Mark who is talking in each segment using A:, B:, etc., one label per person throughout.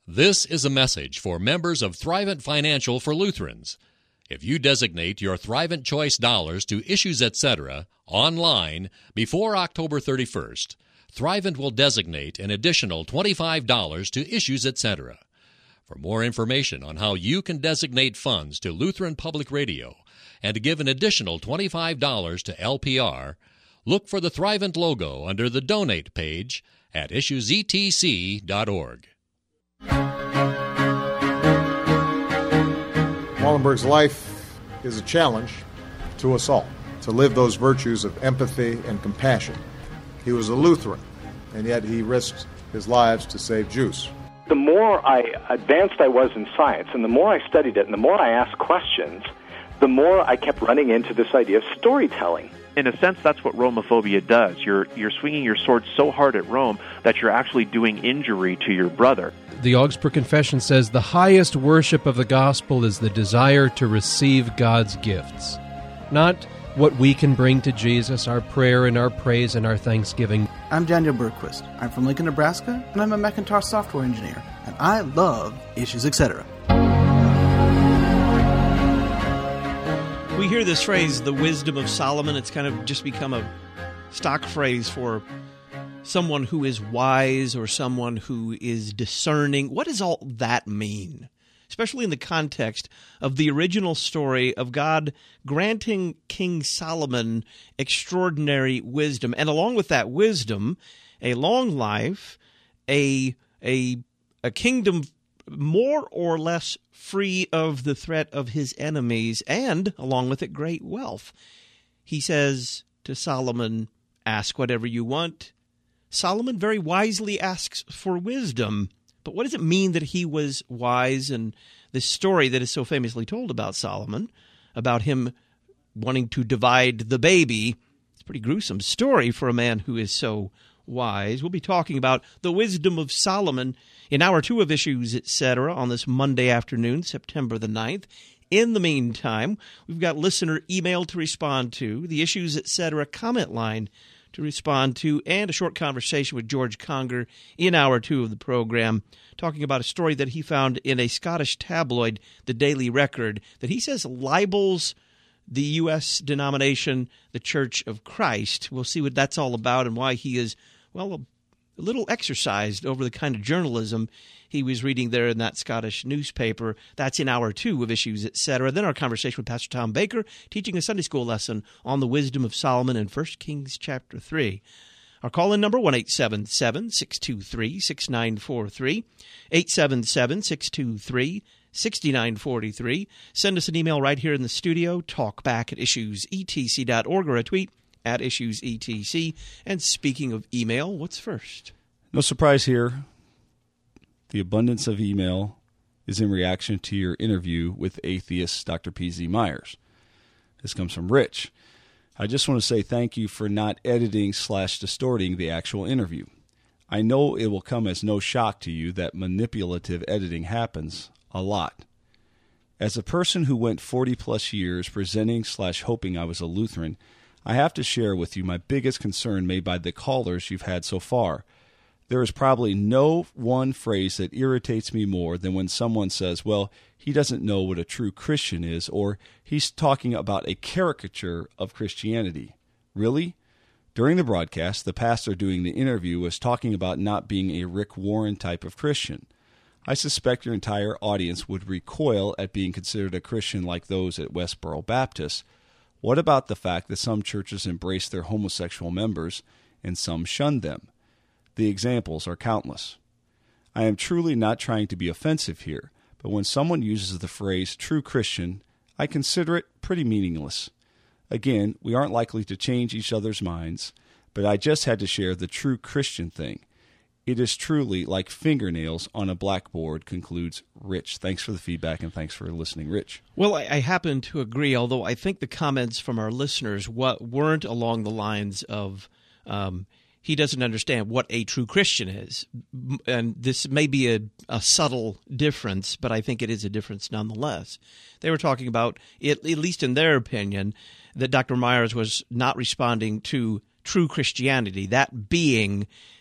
A: This is a message for members of Thrivent Financial for Lutherans. If you designate your Thrivent Choice dollars to Issues Etc. online before October 31st, Thrivent will designate an additional $25 to Issues Etc. For more information on how you can designate funds to Lutheran Public Radio and to give an additional $25 to LPR, look for the Thrivent logo under the Donate page at issuesetc.org.
B: Wallenberg's life is a challenge to us all to live those virtues of empathy and compassion. He was a Lutheran, and yet he risked his lives to save Jews.
C: The more advanced I was in science, and the more I studied it, and the more I asked questions, the more I kept running into this idea of storytelling.
D: In a sense, that's what Romophobia does. You're swinging your sword so hard at Rome that you're actually doing injury to your brother.
E: The Augsburg Confession says the highest worship of the gospel is the desire to receive God's gifts, not what we can bring to Jesus, our prayer and our praise and our thanksgiving.
F: I'm Daniel Bergquist. I'm from Lincoln, Nebraska, and I'm a Macintosh software engineer. And I love Issues Etc.
G: We hear this phrase, the wisdom of Solomon. It's kind of just become a stock phrase for someone who is wise or someone who is discerning. What does all that mean? Especially in the context of the original story of God granting King Solomon extraordinary wisdom. And along with that wisdom, a long life, a kingdom more or less free of the threat of his enemies, and along with it, great wealth. He says to Solomon, ask whatever you want. Solomon very wisely asks for wisdom. But what does it mean that he was wise? And this story that is so famously told about Solomon, about him wanting to divide the baby, it's a pretty gruesome story for a man who is so wise. We'll be talking about the wisdom of Solomon in Hour 2 of Issues Etc. on this Monday afternoon, September the 9th. In the meantime, we've got listener email to respond to, the Issues Etc. comment line to respond to, and a short conversation with George Conger in Hour 2 of the program, talking about a story that he found in a Scottish tabloid, the Daily Record, that he says libels the U.S. denomination, the Church of Christ. We'll see what that's all about and why he is, well, a little exercised over the kind of journalism he was reading there in that Scottish newspaper. That's in Hour 2 of Issues Etc. Then our conversation with Pastor Tom Baker, teaching a Sunday school lesson on the wisdom of Solomon in 1 Kings chapter 3. Our call-in number, 1-877-623-6943, 877-623-6943. Send us an email right here in the studio, talkback at issuesetc.org, or a tweet at issuesetc. And speaking of email, what's first?
H: No surprise here. The abundance of email is in reaction to your interview with atheist Dr. P.Z. Myers. This comes from Rich. I just want to say thank you for not editing/distorting the actual interview. I know it will come as no shock to you that manipulative editing happens a lot. As a person who went 40-plus years presenting/hoping I was a Lutheran, I have to share with you my biggest concern made by the callers you've had so far. There is probably no one phrase that irritates me more than when someone says, well, he doesn't know what a true Christian is, or he's talking about a caricature of Christianity. Really? During the broadcast, the pastor doing the interview was talking about not being a Rick Warren type of Christian. I suspect your entire audience would recoil at being considered a Christian like those at Westboro Baptist. What about the fact that some churches embrace their homosexual members and some shun them? The examples are countless. I am truly not trying to be offensive here, but when someone uses the phrase true Christian, I consider it pretty meaningless. Again, we aren't likely to change each other's minds, but I just had to share the true Christian thing. It is truly like fingernails on a blackboard, concludes Rich. Thanks for the feedback and thanks for listening, Rich.
G: Well, I happen to agree, although I think the comments from our listeners weren't along the lines of he doesn't understand what a true Christian is. And this may be a subtle difference, but I think it is a difference nonetheless. They were talking about, at least in their opinion, that Dr. Myers was not responding to true Christianity, that being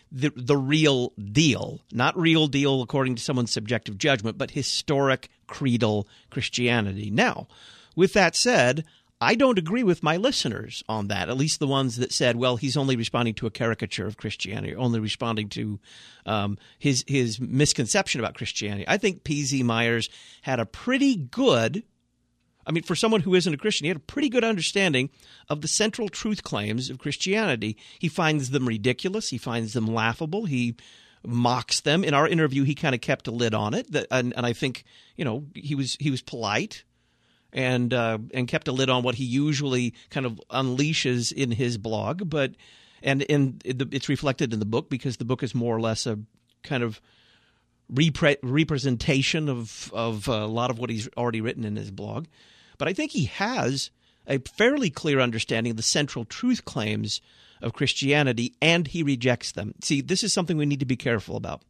G: the real deal, not real deal according to someone's subjective judgment, but historic creedal Christianity. Now, with that said, I don't agree with my listeners on that, at least the ones that said, well, he's only responding to a caricature of Christianity, only responding to his misconception about Christianity. I think P.Z. Myers had a pretty good, for someone who isn't a Christian, he had a pretty good understanding of the central truth claims of Christianity. He finds them ridiculous. He finds them laughable. He mocks them. In our interview, he kind of kept a lid on it, and I think he was polite. And kept a lid on what he usually kind of unleashes in his blog, it's reflected in the book because the book is more or less a kind of representation of a lot of what he's already written in his blog. But I think he has a fairly clear understanding of the central truth claims of Christianity, and he rejects them. See, this is something we need to be careful about.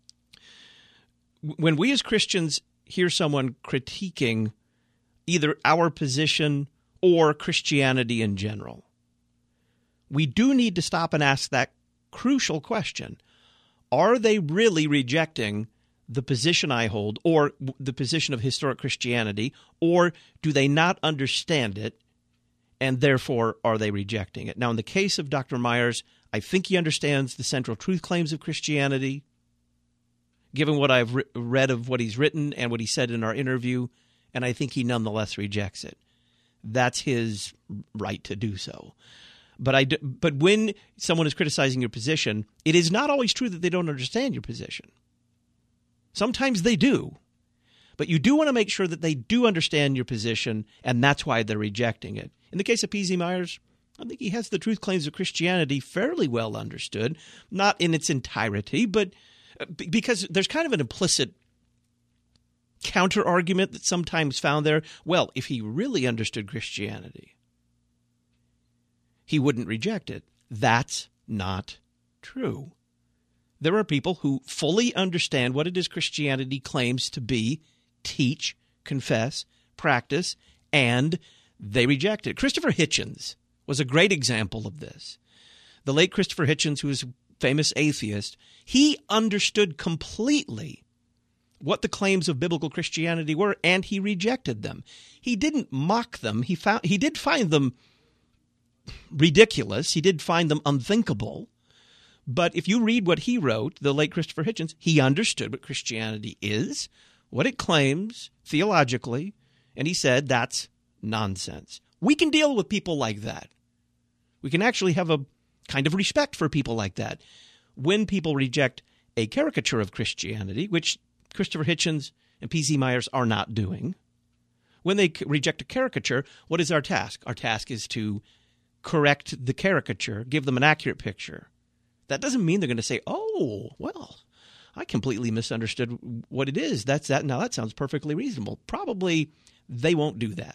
G: When we as Christians hear someone critiquing either our position or Christianity in general, we do need to stop and ask that crucial question. Are they really rejecting the position I hold or the position of historic Christianity, or do they not understand it and therefore are they rejecting it? Now, in the case of Dr. Myers, I think he understands the central truth claims of Christianity. Given what I've read of what he's written and what he said in our interview, and I think he nonetheless rejects it. That's his right to do so. But when someone is criticizing your position, it is not always true that they don't understand your position. Sometimes they do. But you do want to make sure that they do understand your position, and that's why they're rejecting it. In the case of P.Z. Myers, I think he has the truth claims of Christianity fairly well understood, not in its entirety, but because there's kind of an implicit counter-argument that's sometimes found there. Well, if he really understood Christianity, he wouldn't reject it. That's not true. There are people who fully understand what it is Christianity claims to be, teach, confess, practice, and they reject it. Christopher Hitchens was a great example of this. The late Christopher Hitchens, who was a famous atheist, he understood completely what the claims of biblical Christianity were, and he rejected them. He didn't mock them. He did find them ridiculous. He did find them unthinkable. But if you read what he wrote, the late Christopher Hitchens, he understood what Christianity is, what it claims theologically, and he said that's nonsense. We can deal with people like that. We can actually have a kind of respect for people like that. When people reject a caricature of Christianity, which Christopher Hitchens and P.Z. Myers are not doing. When they reject a caricature, what is our task? Our task is to correct the caricature, give them an accurate picture. That doesn't mean they're going to say, oh, well, I completely misunderstood what it is. That's that. Now, that sounds perfectly reasonable. Probably they won't do that.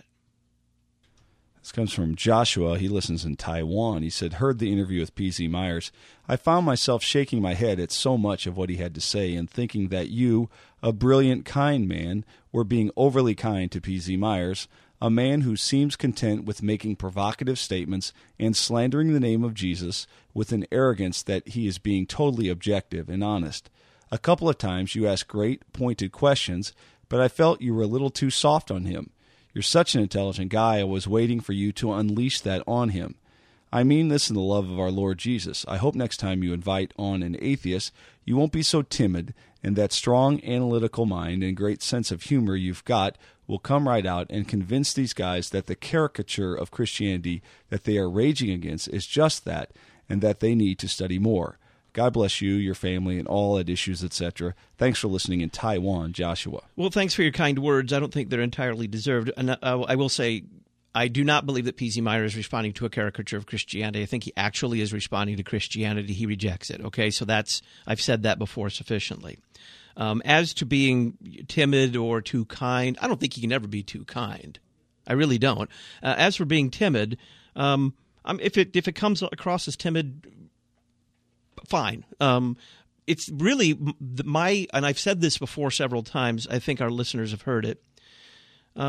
H: This comes from Joshua. He listens in Taiwan. He said, heard the interview with P.Z. Myers. I found myself shaking my head at so much of what he had to say and thinking that you, a brilliant, kind man, were being overly kind to P.Z. Myers, a man who seems content with making provocative statements and slandering the name of Jesus with an arrogance that he is being totally objective and honest. A couple of times you asked great, pointed questions, but I felt you were a little too soft on him. You're such an intelligent guy, I was waiting for you to unleash that on him. I mean this in the love of our Lord Jesus. I hope next time you invite on an atheist, you won't be so timid, and that strong analytical mind and great sense of humor you've got will come right out and convince these guys that the caricature of Christianity that they are raging against is just that, and that they need to study more. God bless you, your family, and all at Issues, etc. Thanks for listening in Taiwan, Joshua.
G: Well, thanks for your kind words. I don't think they're entirely deserved. And I will say, I do not believe that P.Z. Myers is responding to a caricature of Christianity. I think he actually is responding to Christianity. He rejects it. Okay, so I've said that before sufficiently. As to being timid or too kind, I don't think he can ever be too kind. I really don't. As for being timid, if it comes across as timid, fine. It's really and I've said this before several times. I think our listeners have heard it.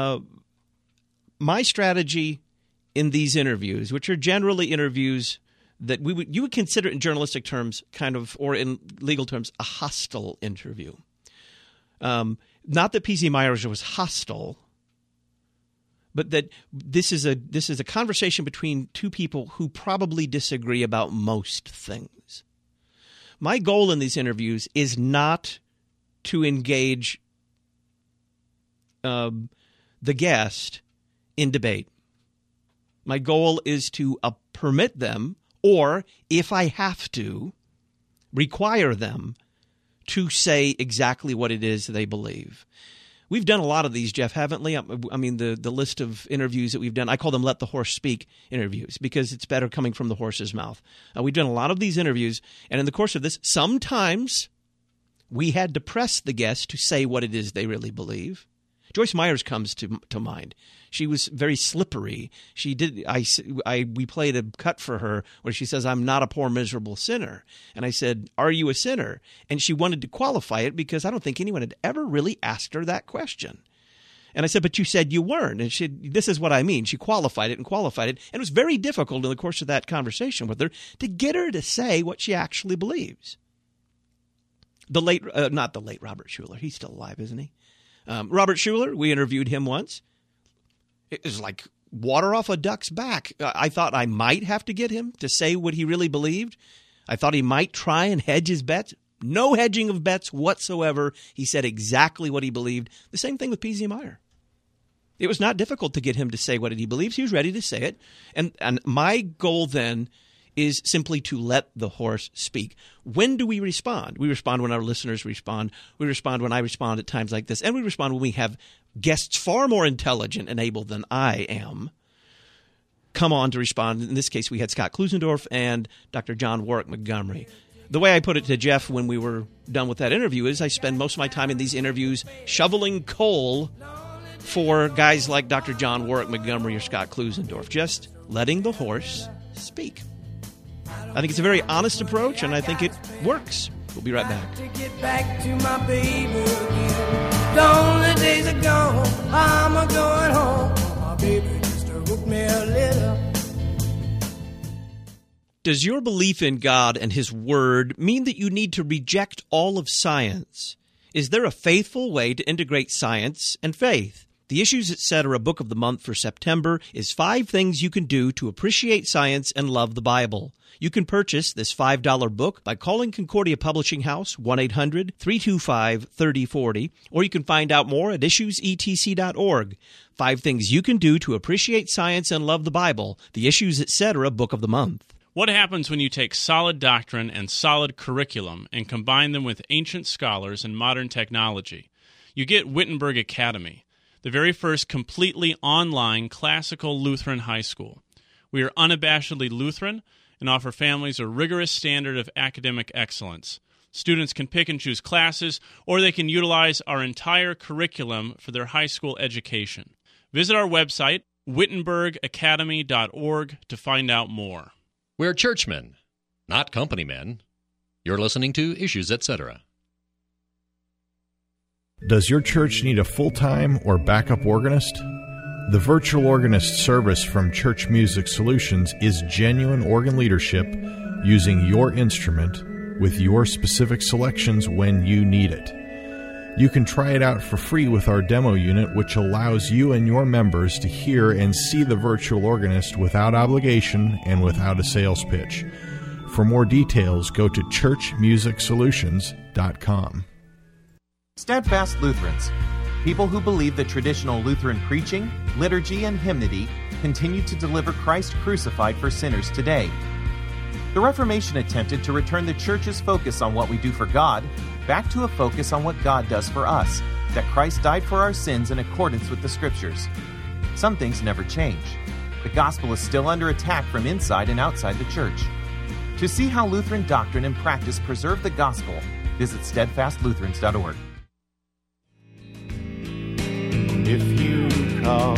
G: My strategy in these interviews, which are generally interviews that you would consider in journalistic terms kind of, or in legal terms, a hostile interview. Not that P.Z. Myers was hostile, but that this is a conversation between two people who probably disagree about most things. My goal in these interviews is not to engage the guest in debate. My goal is to permit them, or if I have to, require them to say exactly what it is they believe. We've done a lot of these, Jeff, haven't we? I mean, the list of interviews that we've done, I call them Let the Horse Speak interviews because it's better coming from the horse's mouth. We've done a lot of these interviews, and in the course of this, sometimes we had to press the guest to say what it is they really believe. Joyce Myers comes to mind. She was very slippery. We played a cut for her where she says, "I'm not a poor, miserable sinner." And I said, "Are you a sinner?" And she wanted to qualify it because I don't think anyone had ever really asked her that question. And I said, "But you said you weren't." And this is what I mean. She qualified it. And it was very difficult in the course of that conversation with her to get her to say what she actually believes. Not the late Robert Schuller. He's still alive, isn't he? Robert Schuller, we interviewed him once. It was like water off a duck's back. I thought I might have to get him to say what he really believed. I thought he might try and hedge his bets. No hedging of bets whatsoever. He said exactly what he believed. The same thing with P.Z. Meyer. It was not difficult to get him to say what he believes. He was ready to say it. And my goal then is simply to let the horse speak. When do we respond? We respond when our listeners respond. We respond when I respond at times like this. And we respond when we have guests far more intelligent and able than I am come on to respond. In this case, we had Scott Klusendorf and Dr. John Warwick Montgomery. The way I put it to Jeff when we were done with that interview is I spend most of my time in these interviews shoveling coal for guys like Dr. John Warwick Montgomery or Scott Klusendorf, just letting the horse speak. I think it's a very honest approach, and I think it works. We'll be right back.
I: To get back to my baby again. Lonely days are gone. I'm going home. My baby just wrote me a letter.
G: Does your belief in God and His Word mean that you need to reject all of science? Is there a faithful way to integrate science and faith? The Issues Etc. Book of the Month for September is 5 things you can do to appreciate science and love the Bible. You can purchase this $5 book by calling Concordia Publishing House, 1-800-325-3040, or you can find out more at issuesetc.org. 5 things you can do to appreciate science and love the Bible. The Issues Etc. Book of the Month.
J: What happens when you take solid doctrine and solid curriculum and combine them with ancient scholars and modern technology? You get Wittenberg Academy, the very first completely online classical Lutheran high school. We are unabashedly Lutheran and offer families a rigorous standard of academic excellence. Students can pick and choose classes, or they can utilize our entire curriculum for their high school education. Visit our website, wittenbergacademy.org, to find out more.
A: We're churchmen, not company men. You're listening to Issues Etc.
K: Does your church need a full-time or backup organist? The virtual organist service from Church Music Solutions is genuine organ leadership using your instrument with your specific selections when you need it. You can try it out for free with our demo unit, which allows you and your members to hear and see the virtual organist without obligation and without a sales pitch. For more details, go to churchmusicsolutions.com.
L: Steadfast Lutherans, people who believe that traditional Lutheran preaching, liturgy, and hymnody continue to deliver Christ crucified for sinners today. The Reformation attempted to return the Church's focus on what we do for God back to a focus on what God does for us, that Christ died for our sins in accordance with the Scriptures. Some things never change. The gospel is still under attack from inside and outside the Church. To see how Lutheran doctrine and practice preserve the gospel, visit steadfastlutherans.org.
I: If you call,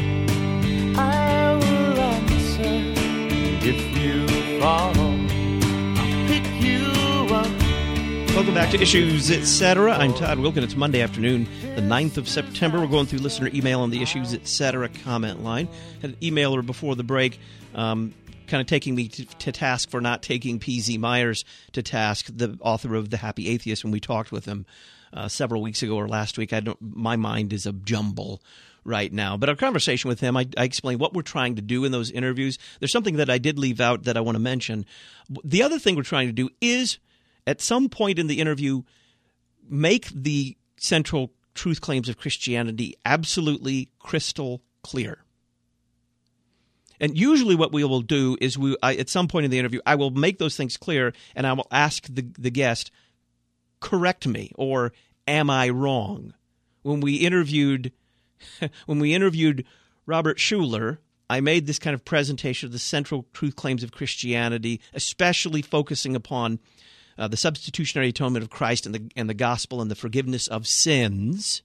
I: I will answer. If you fall, I'll pick you up.
G: Welcome back to Issues Etc. I'm Todd Wilkin. It's Monday afternoon, the 9th of September. We're going through listener email on the Issues Etc. comment line. Had an emailer before the break kind kind of taking me to task for not taking P.Z. Myers to task, the author of The Happy Atheist, when we talked with him several weeks ago or last week. My mind is a jumble right now. But our conversation with him, I explained what we're trying to do in those interviews. There's something that I did leave out that I want to mention. The other thing we're trying to do is, at some point in the interview, make the central truth claims of Christianity absolutely crystal clear. And usually what we will do is at some point in the interview, I will make those things clear, and I will ask the guest, correct me, or am I wrong? When we interviewed Robert Schuller, I made this kind of presentation of the central truth claims of Christianity, especially focusing upon the substitutionary atonement of Christ and the gospel and the forgiveness of sins.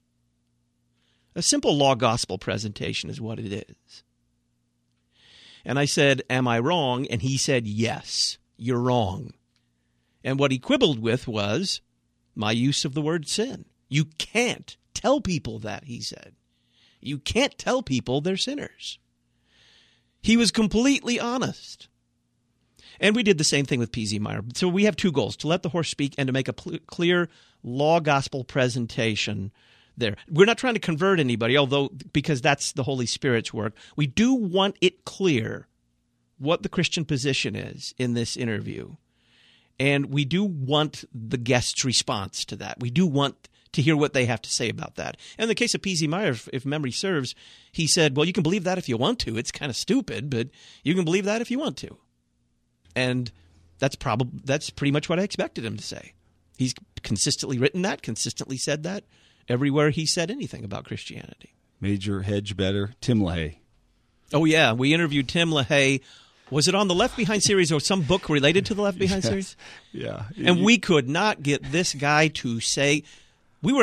G: A simple law gospel presentation is what it is. And I said, am I wrong? And he said, yes, you're wrong. And what he quibbled with was my use of the word sin. You can't tell people that, he said. You can't tell people they're sinners. He was completely honest. And we did the same thing with P.Z. Meyer. So we have two goals, to let the horse speak and to make a clear law gospel presentation there. We're not trying to convert anybody, although because that's the Holy Spirit's work. We do want it clear what the Christian position is in this interview. And we do want the guest's response to that. We do want to hear what they have to say about that. And in the case of P.Z. Meyer, if memory serves, he said, well, you can believe that if you want to. It's kind of stupid, but you can believe that if you want to. And that's pretty much what I expected him to say. He's consistently written that, consistently said that, everywhere he said anything about Christianity.
H: Major hedge better, Tim LaHaye.
G: Oh, yeah. We interviewed Tim LaHaye. Was it on the Left Behind series or some book related to the Left Behind series?
H: Yeah.
G: And we could not get this guy to say – we were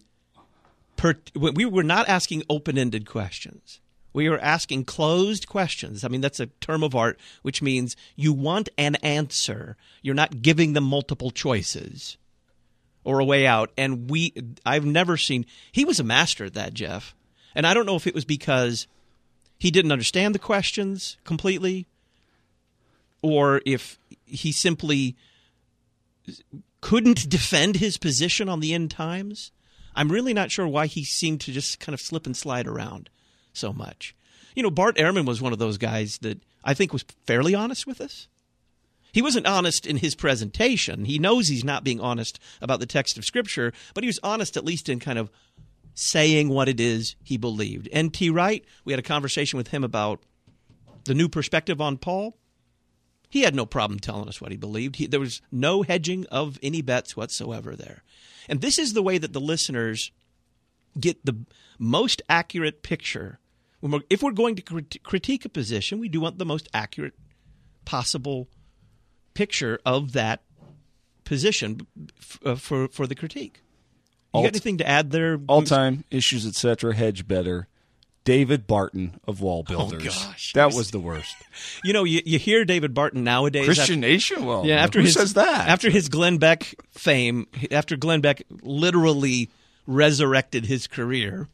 G: not asking open-ended questions. We were asking closed questions. I mean, that's a term of art, which means you want an answer. You're not giving them multiple choices or a way out. And I've never seen – he was a master at that, Jeff. And I don't know if it was because he didn't understand the questions completely or if he simply couldn't defend his position on the end times. I'm really not sure why he seemed to just kind of slip and slide around so much. You know, Bart Ehrman was one of those guys that I think was fairly honest with us. He wasn't honest in his presentation. He knows he's not being honest about the text of Scripture, but he was honest at least in kind of saying what it is he believed. N.T. Wright, we had a conversation with him about the new perspective on Paul. He had no problem telling us what he believed. There was no hedging of any bets whatsoever there. And this is the way that the listeners get the most accurate picture. If we're going to critique a position, we do want the most accurate possible picture of that position for the critique. You got anything to add there?
H: All-time issues, etc. Hedge better. David Barton of Wall Builders.
G: Oh, gosh.
H: That was the worst.
G: You know, you hear David Barton nowadays.
H: Christian Nation? Well,
G: yeah,
H: who says that?
G: After his Glenn Beck fame, after Glenn Beck literally resurrected his career,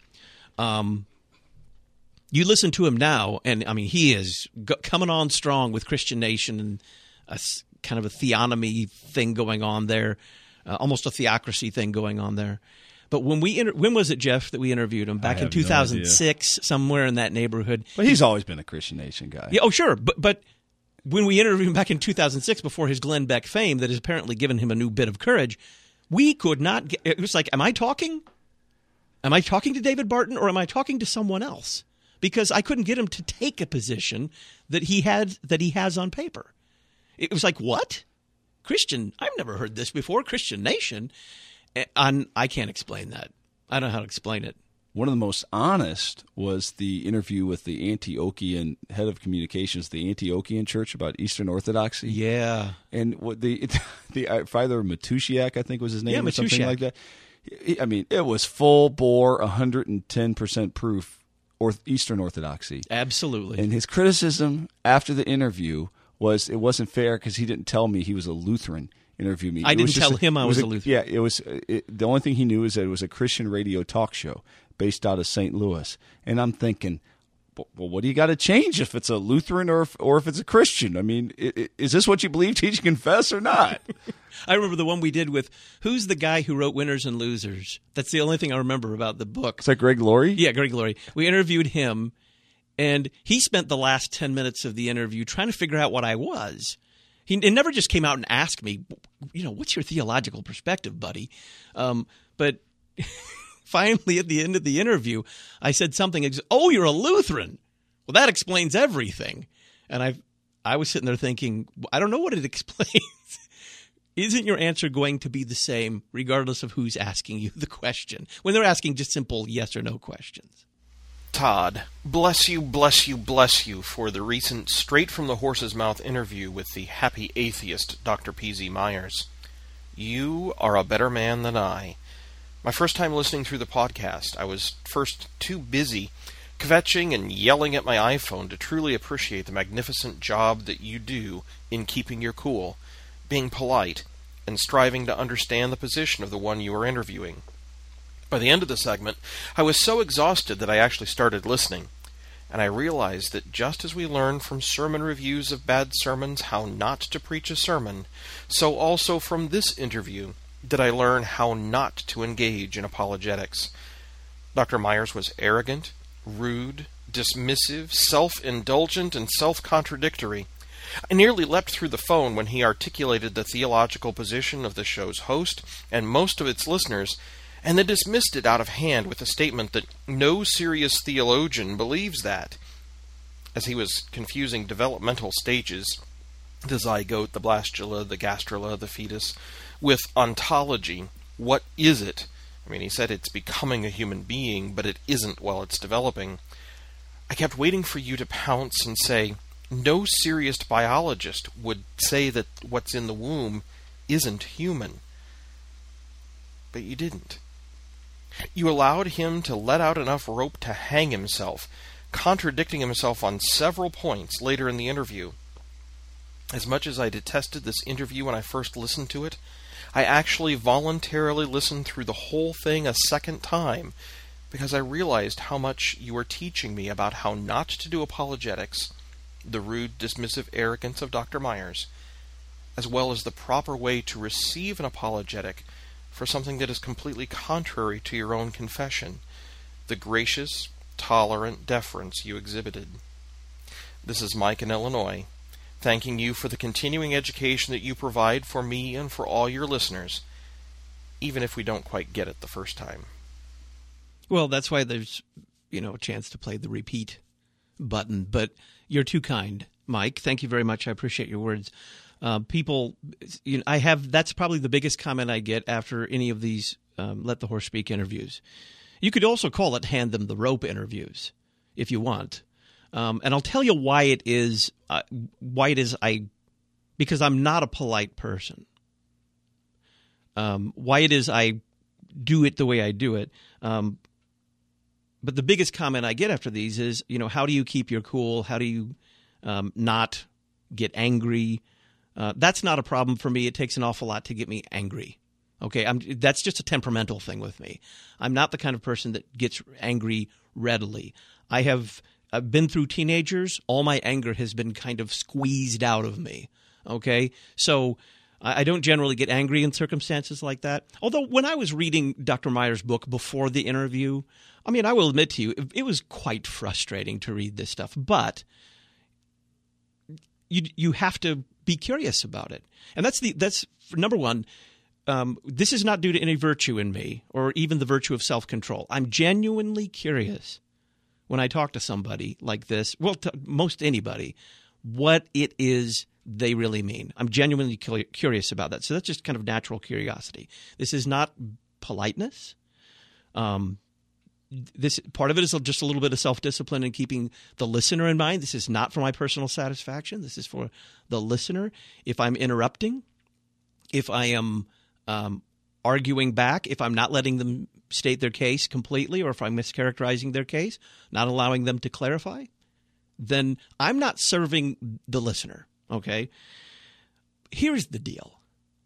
G: you listen to him now, and I mean, he is coming on strong with Christian Nation and a kind of a theonomy thing going on there, almost a theocracy thing going on there. But when was it, Jeff, that we interviewed him? Back in 2006, somewhere in that neighborhood.
H: But he's always been a Christian Nation guy.
G: Yeah, oh, sure. But when we interviewed him back in 2006, before his Glenn Beck fame that has apparently given him a new bit of courage, we could not get – it was like, am I talking? Am I talking to David Barton or am I talking to someone else? Because I couldn't get him to take a position that he has on paper. It was like, what? Christian – I've never heard this before, Christian Nation. And I can't explain that. I don't know how to explain it.
H: One of the most honest was the interview with the Antiochian head of communications, the Antiochian Church, about Eastern Orthodoxy.
G: Yeah.
H: And what the Father Matusiak, I think was his name, or something like that. I mean, it was full bore, 110% proof Eastern Orthodoxy.
G: Absolutely.
H: And his criticism after the interview was it wasn't fair because he didn't tell me he was a Lutheran. Interview me.
G: I didn't tell him I was a Lutheran.
H: Yeah, it was. The only thing he knew is that it was a Christian radio talk show based out of St. Louis. And I'm thinking, well, what do you got to change if it's a Lutheran or if it's a Christian? I mean, is this what you believe, teach, confess, or not?
G: I remember the one we did with, who's the guy who wrote Winners and Losers? That's the only thing I remember about the book.
H: Is that Greg Laurie?
G: Yeah, Greg Laurie. We interviewed him, and he spent the last 10 minutes of the interview trying to figure out what I was. It never just came out and asked me, what's your theological perspective, buddy? But finally, at the end of the interview, I said something. Oh, you're a Lutheran. Well, that explains everything. And I was sitting there thinking, I don't know what it explains. Isn't your answer going to be the same regardless of who's asking you the question when they're asking just simple yes or no questions?
M: Todd, bless you, bless you, bless you for the recent Straight from the Horse's Mouth interview with the happy atheist Dr. P.Z. Myers. You are a better man than I. My first time listening through the podcast, I was first too busy kvetching and yelling at my iPhone to truly appreciate the magnificent job that you do in keeping your cool, being polite, and striving to understand the position of the one you are interviewing. By the end of the segment, I was so exhausted that I actually started listening, and I realized that just as we learn from sermon reviews of bad sermons how not to preach a sermon, so also from this interview did I learn how not to engage in apologetics. Dr. Myers was arrogant, rude, dismissive, self-indulgent, and self-contradictory. I nearly leapt through the phone when he articulated the theological position of the show's host and most of its listeners, and then dismissed it out of hand with a statement that no serious theologian believes that. As he was confusing developmental stages, the zygote, the blastula, the gastrula, the fetus, with ontology, what is it? I mean, he said it's becoming a human being, but it isn't while it's developing. I kept waiting for you to pounce and say, no serious biologist would say that what's in the womb isn't human. But you didn't. You allowed him to let out enough rope to hang himself, contradicting himself on several points later in the interview. As much as I detested this interview when I first listened to it, I actually voluntarily listened through the whole thing a second time, because I realized how much you were teaching me about how not to do apologetics, the rude, dismissive arrogance of Dr. Myers, as well as the proper way to receive an apologetic for something that is completely contrary to your own confession, the gracious, tolerant deference you exhibited. This is Mike in Illinois, thanking you for the continuing education that you provide for me and for all your listeners, even if we don't quite get it the first time.
G: Well, that's why there's, a chance to play the repeat button, but you're too kind, Mike. Thank you very much. I appreciate your words. People, that's probably the biggest comment I get after any of these Let the Horse Speak interviews. You could also call it Hand Them the Rope interviews if you want. And I'll tell you why it is because I'm not a polite person. Why it is I do it the way I do it. But the biggest comment I get after these is, how do you keep your cool? How do you not get angry? That's not a problem for me. It takes an awful lot to get me angry. Okay, that's just a temperamental thing with me. I'm not the kind of person that gets angry readily. I've been through teenagers. All my anger has been kind of squeezed out of me. Okay, so I don't generally get angry in circumstances like that. Although when I was reading Dr. Myers' book before the interview, I will admit to you, it was quite frustrating to read this stuff. But you have to be curious about it, and that's number one. This is not due to any virtue in me or even the virtue of self-control. I'm genuinely curious when I talk to somebody like this, well, to most anybody, what it is they really mean. I'm genuinely curious about that. So that's just kind of natural curiosity. This is not politeness. This part of it is just a little bit of self-discipline and keeping the listener in mind. This is not for my personal satisfaction. This is for the listener. If I'm interrupting, if I am arguing back, if I'm not letting them state their case completely, or if I'm mischaracterizing their case, not allowing them to clarify, then I'm not serving the listener, okay? Here's the deal.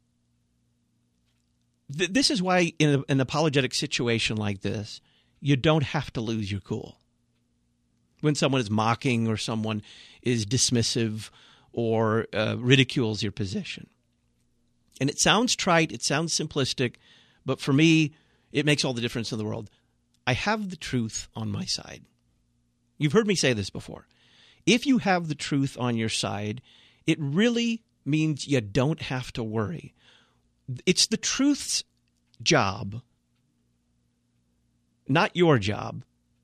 G: This is why in an apologetic situation like this, you don't have to lose your cool. when someone is mocking or someone is dismissive or ridicules your position. And it sounds trite, it sounds simplistic, but for me, it makes all the difference in the world. I have the truth on my side. You've heard me say this before. If you have the truth on your side, it really means you don't have to worry. It's the truth's job, not your job,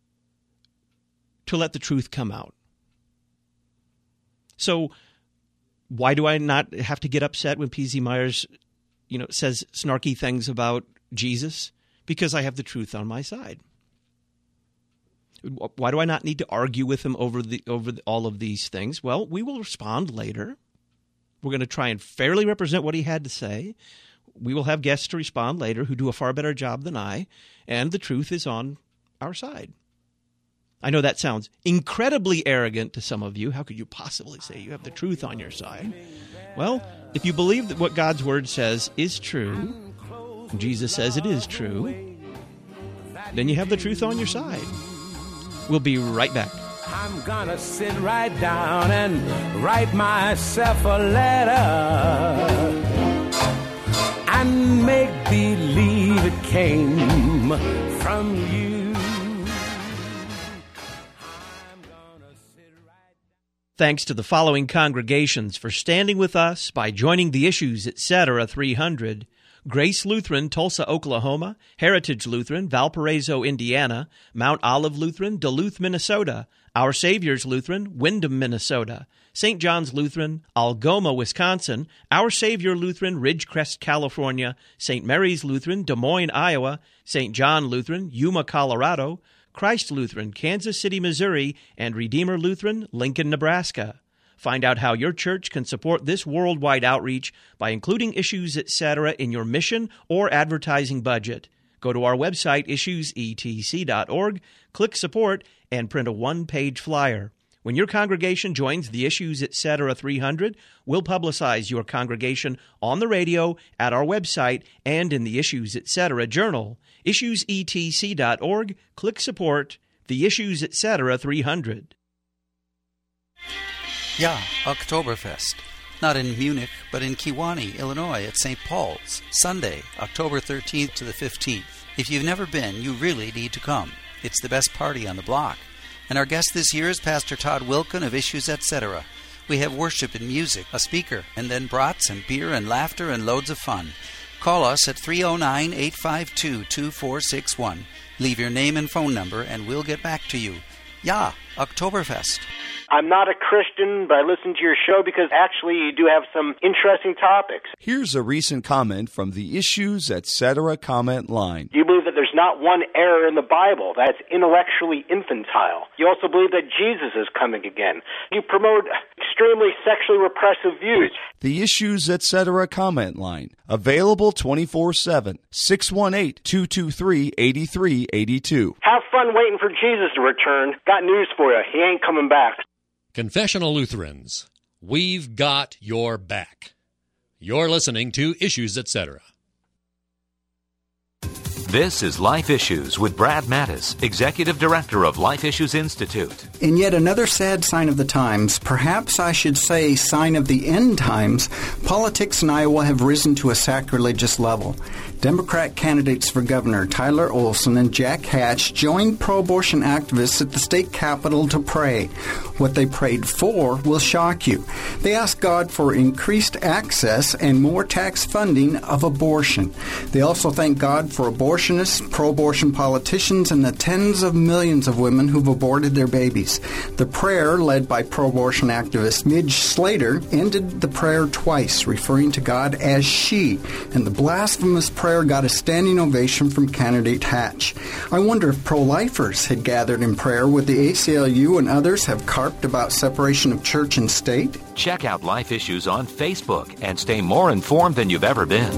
G: to let the truth come out. So why do I not have to get upset when P.Z. Myers, says snarky things about Jesus? Because I have the truth on my side. Why do I not need to argue with him over all of these things? Well, we will respond later. We're going to try and fairly represent what he had to say. We will have guests to respond later who do a far better job than I, and the truth is on our side. I know that sounds incredibly arrogant to some of you. How could you possibly say you have the truth on your side? Well, if you believe that what God's Word says is true, and Jesus says it is true, then you have the truth on your side. We'll be right back.
I: I'm gonna sit right down and write myself a letter and make believe it came from you.
G: Thanks to the following congregations for standing with us by joining the Issues Etc. 300: Grace Lutheran, Tulsa, Oklahoma; Heritage Lutheran, Valparaiso, Indiana; Mount Olive Lutheran, Duluth, Minnesota; Our Savior's Lutheran, Windham, Minnesota; St. John's Lutheran, Algoma, Wisconsin; Our Savior Lutheran, Ridgecrest, California; St. Mary's Lutheran, Des Moines, Iowa; St. John Lutheran, Yuma, Colorado; Christ Lutheran, Kansas City, Missouri; and Redeemer Lutheran, Lincoln, Nebraska. Find out how your church can support this worldwide outreach by including Issues Etc. in your mission or advertising budget. Go to our website, issuesetc.org, click Support, and print a one-page flyer. When your congregation joins the Issues Etc. 300, we'll publicize your congregation on the radio, at our website, and in the Issues Etc. journal. Issuesetc.org, click Support, the Issues Etc. 300.
N: Yeah, Oktoberfest. Not in Munich, but in Kewanee, Illinois at St. Paul's, Sunday, October 13th to the 15th. If you've never been, you really need to come. It's the best party on the block. And our guest this year is Pastor Todd Wilken of Issues Etc. We have worship and music, a speaker, and then brats and beer and laughter and loads of fun. Call us at 309-852-2461. Leave your name and phone number and we'll get back to you. Yeah, Oktoberfest.
O: I'm not a Christian, but I listen to your show because actually you do have some interesting topics.
H: Here's a recent comment from the Issues Etc. comment line.
O: You believe that there's not one error in the Bible that's intellectually infantile. You also believe that Jesus is coming again. You promote extremely sexually repressive views.
H: The Issues Etc. comment line. Available 24/7. 618-223-8382.
O: Have fun waiting for Jesus to return. Got news for you. He ain't coming back.
A: Confessional Lutherans, we've got your back. You're listening to Issues Etc.
P: This is Life Issues with Brad Mattis, Executive Director of Life Issues Institute.
Q: In yet another sad sign of the times, perhaps I should say sign of the end times, politics in Iowa have risen to a sacrilegious level. Democrat candidates for governor Tyler Olson and Jack Hatch joined pro-abortion activists at the state capitol to pray. What they prayed for will shock you. They asked God for increased access and more tax funding of abortion. They also thanked God for abortionists, pro-abortion politicians, and the tens of millions of women who've aborted their babies. The prayer, led by pro-abortion activist Midge Slater, ended the prayer twice, referring to God as she, and the blasphemous prayer got a standing ovation from candidate Hatch. I wonder if pro-lifers had gathered in prayer, would the ACLU and others have carped about separation of church and state?
P: Check out Life Issues on Facebook and stay more informed than you've ever been.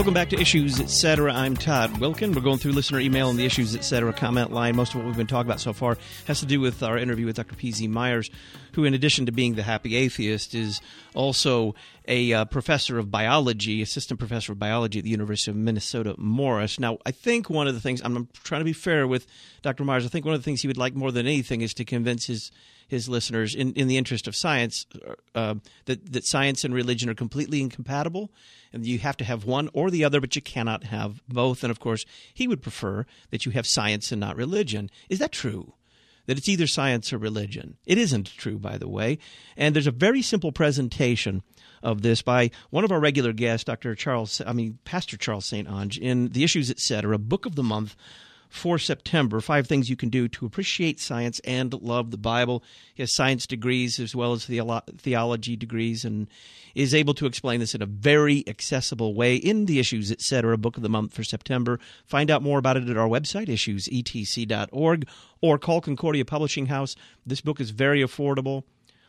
G: Welcome back to Issues Etc. I'm Todd Wilkin. We're going through listener email and the Issues Etc. comment line. Most of what we've been talking about so far has to do with our interview with Dr. P.Z. Myers, who, in addition to being the happy atheist, is also a professor of biology, assistant professor of biology at the University of Minnesota Morris. Now, I think one of the things, I'm trying to be fair with Dr. Myers, I think one of the things he would like more than anything is to convince his listeners, in the interest of science, that science and religion are completely incompatible, and you have to have one or the other, but you cannot have both. And, of course, he would prefer that you have science and not religion. Is that true? That it's either science or religion? It isn't true, by the way. And there's a very simple presentation of this by one of our regular guests, Pastor Charles St. Onge, in the Issues Etc., Book of the Month for September, 5 things you can do to appreciate science and love the Bible. He has science degrees as well as theology degrees, and is able to explain this in a very accessible way in the Issues Etc. Book of the Month for September. Find out more about it at our website, issuesetc.org, or call Concordia Publishing House. This book is very affordable.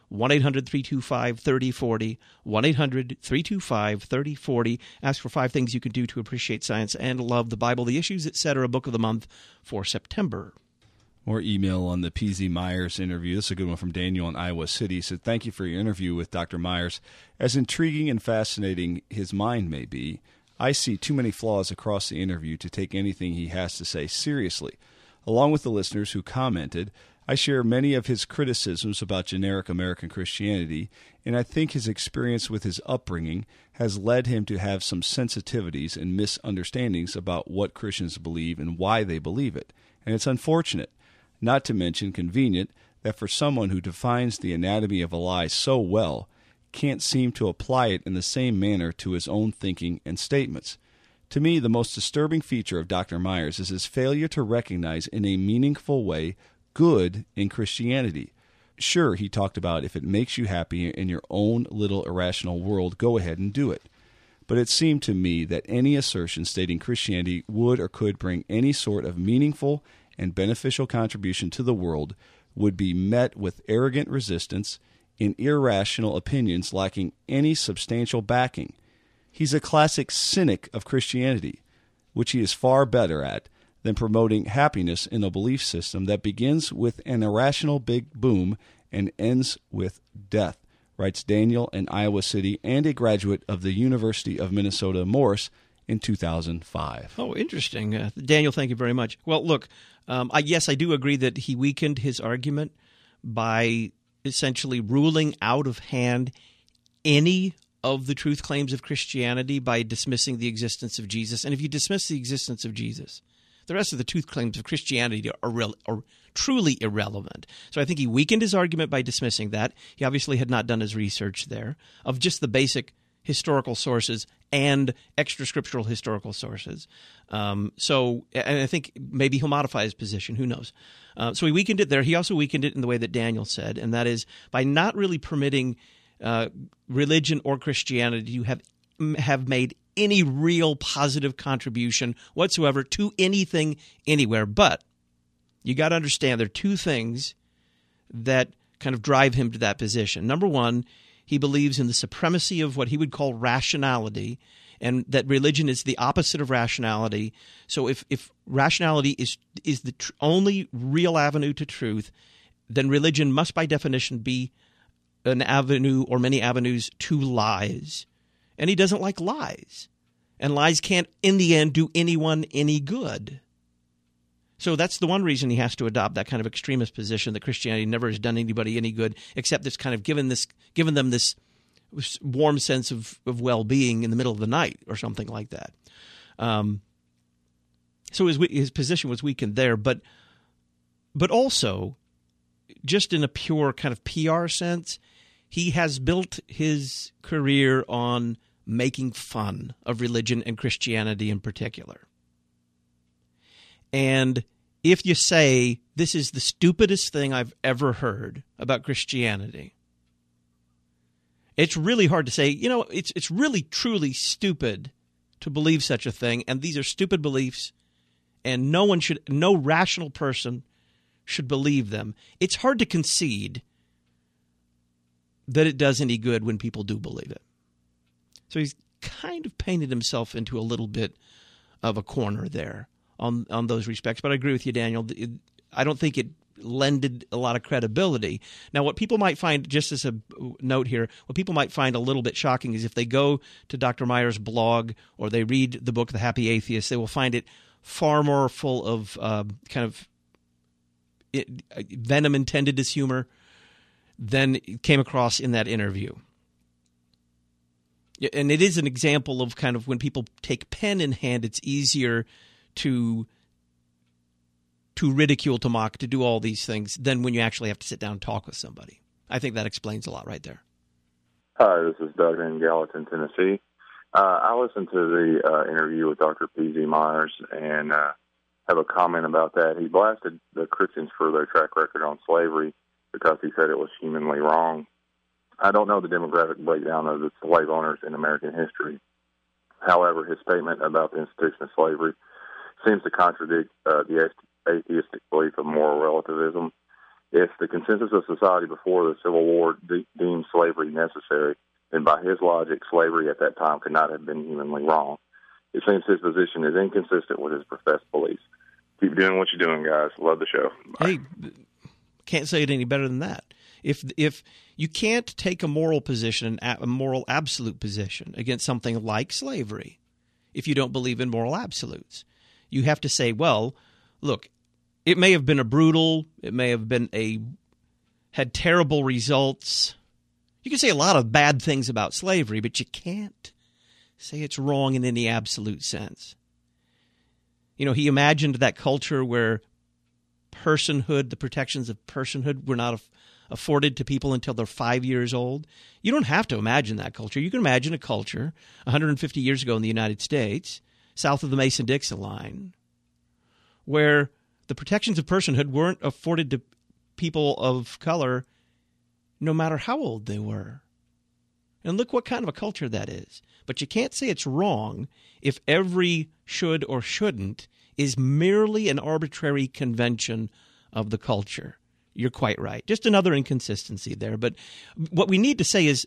G: 1-800-325-3040, 1-800-325-3040. Ask for 5 things you can do to appreciate science and love the Bible. The Issues Etc. Book of the Month for September.
H: More email on the P.Z. Myers interview. This is a good one from Daniel in Iowa City. He said, thank you for your interview with Dr. Myers. As intriguing and fascinating his mind may be, I see too many flaws across the interview to take anything he has to say seriously. Along with the listeners who commented, I share many of his criticisms about generic American Christianity, and I think his experience with his upbringing has led him to have some sensitivities and misunderstandings about what Christians believe and why they believe it. And it's unfortunate, not to mention convenient, that for someone who defines the anatomy of a lie so well, can't seem to apply it in the same manner to his own thinking and statements. To me, the most disturbing feature of Dr. Myers is his failure to recognize in a meaningful way good in Christianity. Sure, he talked about if it makes you happy in your own little irrational world, go ahead and do it. But it seemed to me that any assertion stating Christianity would or could bring any sort of meaningful and beneficial contribution to the world would be met with arrogant resistance and irrational opinions lacking any substantial backing. He's a classic cynic of Christianity, which he is far better at than promoting happiness in a belief system that begins with an irrational big boom and ends with death, writes Daniel in Iowa City, and a graduate of the University of Minnesota Morris in 2005.
G: Oh, interesting. Daniel, thank you very much. Well, look, I do agree that he weakened his argument by essentially ruling out of hand any of the truth claims of Christianity by dismissing the existence of Jesus. And if you dismiss the existence of Jesus, the rest of the truth claims of Christianity are truly irrelevant. So I think he weakened his argument by dismissing that. He obviously had not done his research there of just the basic historical sources and extra-scriptural historical sources. And I think maybe he'll modify his position. Who knows? So he weakened it there. He also weakened it in the way that Daniel said, and that is by not really permitting religion or Christianity to have made any real positive contribution whatsoever to anything anywhere. But you got to understand there are 2 things that kind of drive him to that position. Number one, he believes in the supremacy of what he would call rationality, and that religion is the opposite of rationality. So if rationality is the only real avenue to truth, then religion must by definition be an avenue or many avenues to lies. And he doesn't like lies. And lies can't, in the end, do anyone any good. So that's the one reason he has to adopt that kind of extremist position that Christianity never has done anybody any good, except it's kind of given them this warm sense of well-being in the middle of the night or something like that. So his position was weakened there, but also, just in a pure kind of PR sense, he has built his career on making fun of religion and Christianity in particular. And if you say, this is the stupidest thing I've ever heard about Christianity, it's really hard to say, it's really truly stupid to believe such a thing, and these are stupid beliefs, and no rational person should believe them. It's hard to concede that it does any good when people do believe it. So he's kind of painted himself into a little bit of a corner there on those respects. But I agree with you, Daniel. I don't think it lended a lot of credibility. Now, what people might find, just as a note here, what people might find a little bit shocking is if they go to Dr. Myers' blog or they read the book The Happy Atheist, they will find it far more full of kind of venom intended as humor than came across in that interview. And it is an example of kind of when people take pen in hand, it's easier to ridicule, to mock, to do all these things than when you actually have to sit down and talk with somebody. I think that explains a lot right there.
R: Hi, this is Doug in Gallatin, Tennessee. I listened to the interview with Dr. P.Z. Myers and have a comment about that. He blasted the Christians for their track record on slavery because he said it was humanly wrong. I don't know the demographic breakdown of the slave owners in American history. However, his statement about the institution of slavery seems to contradict the atheistic belief of moral relativism. If the consensus of society before the Civil War deemed slavery necessary, then by his logic, slavery at that time could not have been humanly wrong. It seems his position is inconsistent with his professed beliefs. Keep doing what you're doing, guys. Love the show. Bye.
G: Hey, can't say it any better than that. If you can't take a moral position, a moral absolute position against something like slavery, if you don't believe in moral absolutes, you have to say, well, look, it may have been it may have been had terrible results. You can say a lot of bad things about slavery, but you can't say it's wrong in any absolute sense. You know, he imagined that culture where personhood, the protections of personhood were not afforded to people until they're 5 years old. You don't have to imagine that culture. You can imagine a culture 150 years ago in the United States, south of the Mason-Dixon line, where the protections of personhood weren't afforded to people of color no matter how old they were. And look what kind of a culture that is. But you can't say it's wrong if every should or shouldn't is merely an arbitrary convention of the culture. You're quite right. Just another inconsistency there. But what we need to say is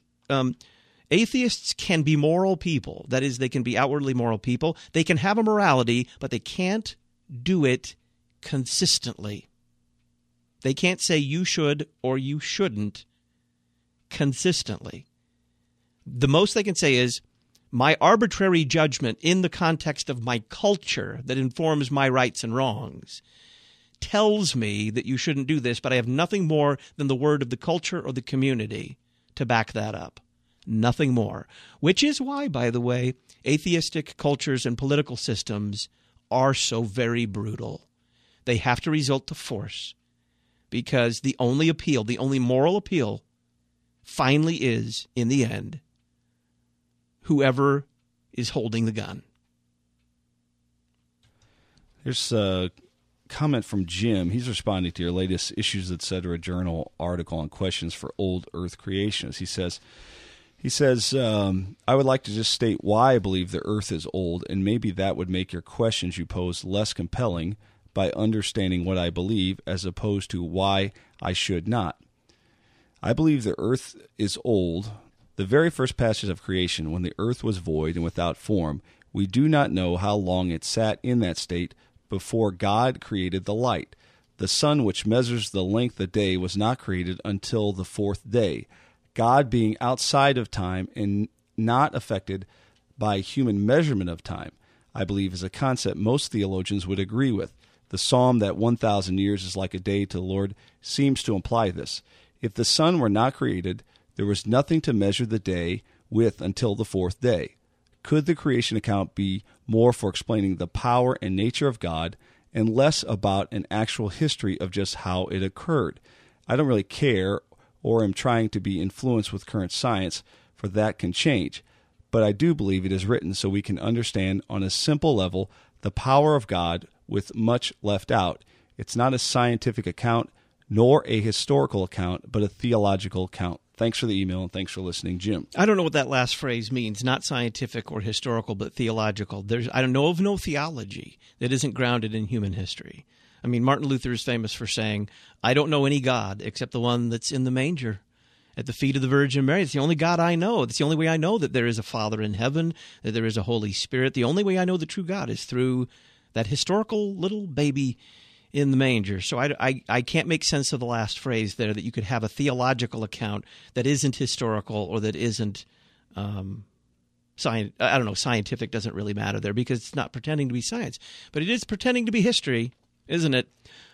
G: atheists can be moral people. That is, they can be outwardly moral people. They can have a morality, but they can't do it consistently. They can't say you should or you shouldn't consistently. The most they can say is, my arbitrary judgment in the context of my culture that informs my rights and wrongs tells me that you shouldn't do this, but I have nothing more than the word of the culture or the community to back that up. Nothing more. Which is why, by the way, atheistic cultures and political systems are so very brutal. They have to resort to force because the only appeal, the only moral appeal, finally is, in the end, whoever is holding the gun.
H: There's a comment from Jim. He's responding to your latest Issues Etc. Journal article on questions for old Earth creationists. He says, I would like to just state why I believe the Earth is old, and maybe that would make your questions you pose less compelling by understanding what I believe as opposed to why I should not. I believe the Earth is old. The very first passage of creation, when the earth was void and without form, we do not know how long it sat in that state before God created the light. The sun, which measures the length of day, was not created until the fourth day. God, being outside of time and not affected by human measurement of time, I believe is a concept most theologians would agree with. The psalm that 1,000 years is like a day to the Lord seems to imply this. If the sun were not created, there was nothing to measure the day with until the fourth day. Could the creation account be more for explaining the power and nature of God and less about an actual history of just how it occurred? I don't really care or am trying to be influenced with current science, for that can change. But I do believe it is written so we can understand on a simple level the power of God with much left out. It's not a scientific account nor a historical account, but a theological account. Thanks for the email, and thanks for listening, Jim.
G: I don't know what that last phrase means, not scientific or historical, but theological. I don't know of no theology that isn't grounded in human history. I mean, Martin Luther is famous for saying, I don't know any God except the one that's in the manger. at the feet of the Virgin Mary. It's the only God I know. It's the only way I know that there is a Father in heaven, that there is a Holy Spirit. The only way I know the true God is through that historical little baby in the manger. So I can't make sense of the last phrase there, that you could have a theological account that isn't historical or that isn't scientific doesn't really matter there, because it's not pretending to be science. But it is pretending to be history, isn't it?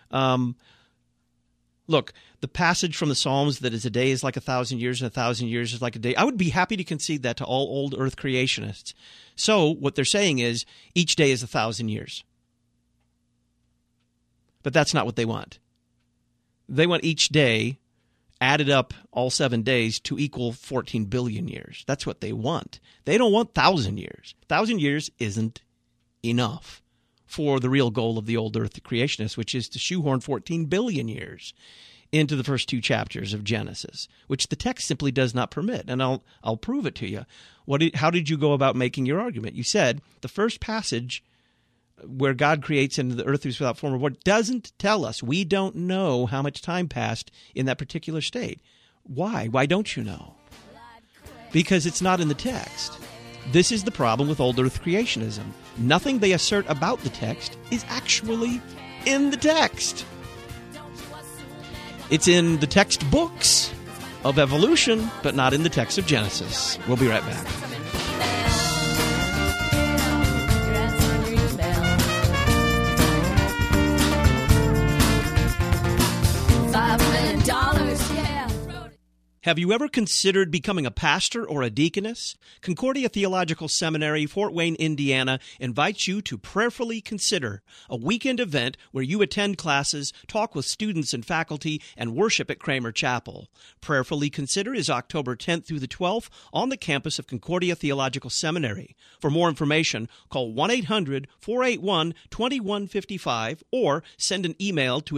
G: Look, the passage from the Psalms that is a day is like 1,000 years and 1,000 years is like a day, I would be happy to concede that to all old earth creationists. So what they're saying is each day is 1,000 years. But that's not what they want. They want each day added up, all 7 days, to equal 14 billion years. That's what they want. They don't want 1,000 years. 1,000 years isn't enough for the real goal of the old earth creationists, which is to shoehorn 14 billion years into the first 2 chapters of Genesis, which the text simply does not permit. And I'll prove it to you. How did you go about making your argument? You said the first passage where God creates and the earth is without form or void doesn't tell us. We don't know how much time passed in that particular state. Why? Why don't you know? Because it's not in the text. This is the problem with old earth creationism. Nothing they assert about the text is actually in the text. It's in the textbooks of evolution, but not in the text of Genesis. We'll be right back. Have you ever considered becoming a pastor or a deaconess? Concordia Theological Seminary, Fort Wayne, Indiana, invites you to Prayerfully Consider, a weekend event where you attend classes, talk with students and faculty, and worship at Kramer Chapel. Prayerfully Consider is October 10th through the 12th on the campus of Concordia Theological Seminary. For more information, call 1-800-481-2155 or send an email to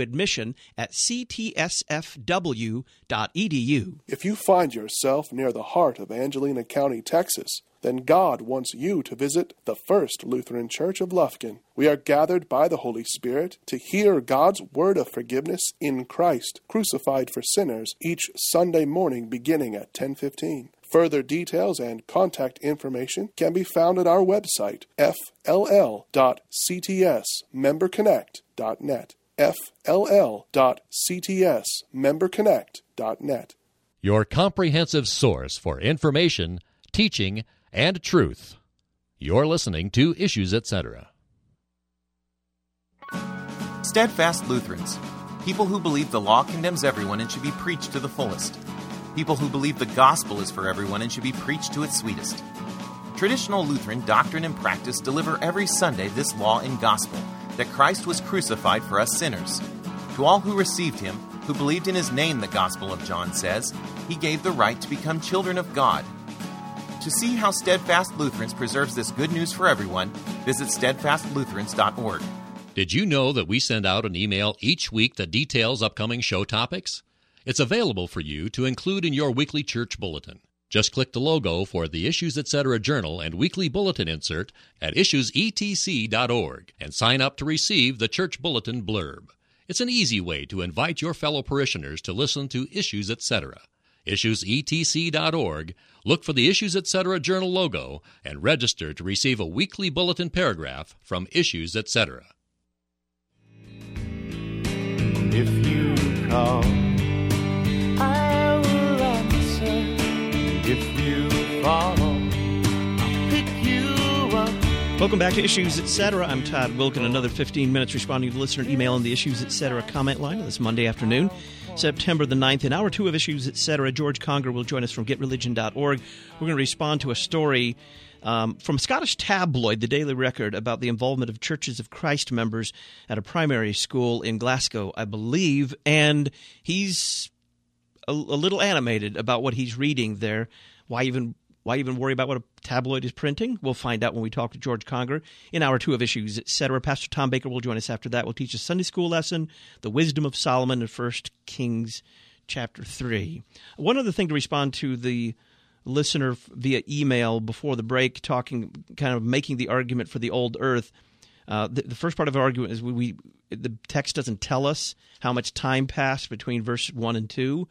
G: admission@ctsfw.edu.
S: If you find yourself near the heart of Angelina County, Texas, then God wants you to visit the First Lutheran Church of Lufkin. We are gathered by the Holy Spirit to hear God's word of forgiveness in Christ, crucified for sinners, each Sunday morning beginning at 10:15. Further details and contact information can be found at our website, fll.ctsmemberconnect.net, fll.ctsmemberconnect.net.
A: Your comprehensive source for information, teaching, and truth. You're listening to Issues, Etc.
L: Steadfast Lutherans. People who believe the law condemns everyone and should be preached to the fullest. People who believe the gospel is for everyone and should be preached to its sweetest. Traditional Lutheran doctrine and practice deliver every Sunday this law and gospel, that Christ was crucified for us sinners. To all who received him, who believed in his name, the Gospel of John says, he gave the right to become children of God. To see how Steadfast Lutherans preserves this good news for everyone, visit steadfastlutherans.org.
A: Did you know that we send out an email each week that details upcoming show topics? It's available for you to include in your weekly church bulletin. Just click the logo for the Issues Etc. Journal and weekly bulletin insert at issuesetc.org and sign up to receive the church bulletin blurb. It's an easy way to invite your fellow parishioners to listen to Issues Etc. Issuesetc.org, look for the Issues Etc. Journal logo, and register to receive a weekly bulletin paragraph from Issues Etc.
I: If you call, I will answer. If you follow, I'll pick you up.
G: Welcome back to Issues, Etc. I'm Todd Wilkin. Another 15 minutes responding to listener email on the Issues, Etc. comment line on this Monday afternoon, September the 9th. In Hour 2 of Issues, Etc., George Conger will join us from GetReligion.org. We're going to respond to a story from a Scottish tabloid, the Daily Record, about the involvement of Churches of Christ members at a primary school in Glasgow, I believe. And he's a little animated about what he's reading there. Why even worry about what a tabloid is printing? We'll find out when we talk to George Conger in Hour 2 of Issues, Etc. Pastor Tom Baker will join us after that. We'll teach a Sunday school lesson, the wisdom of Solomon in 1 Kings chapter 3. One other thing to respond to the listener via email before the break, talking, kind of making the argument for the old earth. The first part of our argument is the text doesn't tell us how much time passed between verse 1 and 2.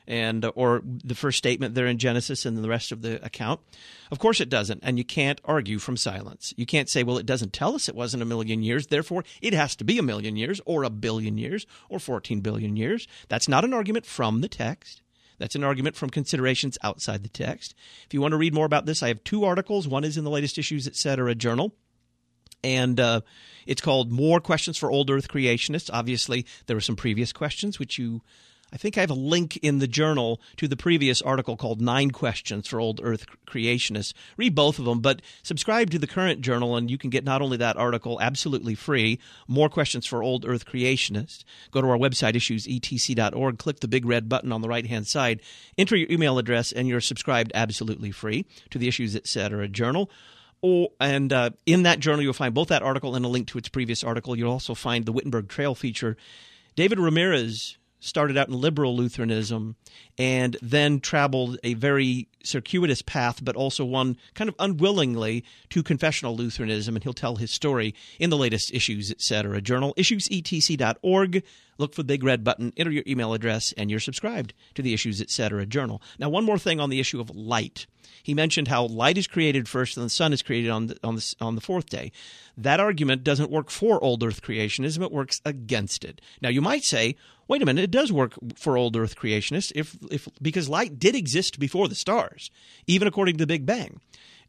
G: and or the first statement there in Genesis and the rest of the account? Of course it doesn't, and you can't argue from silence. You can't say, well, it doesn't tell us it wasn't 1 million years, therefore it has to be 1 million years or 1 billion years or 14 billion years. That's not an argument from the text. That's an argument from considerations outside the text. If you want to read more about this, I have 2 articles. One is in the Latest Issues, Etc. journal, and it's called More Questions for Old Earth Creationists. Obviously, there were some previous questions, which I think I have a link in the journal to the previous article called 9 Questions for Old Earth Creationists. Read both of them, but subscribe to the current journal, and you can get not only that article absolutely free, More Questions for Old Earth Creationists. Go to our website, issuesetc.org, click the big red button on the right-hand side, enter your email address, and you're subscribed absolutely free to the Issues Etc. journal. In that journal, you'll find both that article and a link to its previous article. You'll also find the Wittenberg Trail feature. David Ramirez started out in liberal Lutheranism and then traveled a very circuitous path, but also one kind of unwillingly to confessional Lutheranism, and he'll tell his story in the Latest Issues, Etc. journal, issuesetc.org. Look for the big red button, enter your email address, and you're subscribed to the Issues, Etc. journal. Now, one more thing on the issue of light. He mentioned how light is created first and the sun is created on the fourth day. That argument doesn't work for old earth creationism. It works against it. Now, you might say, wait a minute, it does work for old earth creationists because light did exist before the stars, even according to the Big Bang.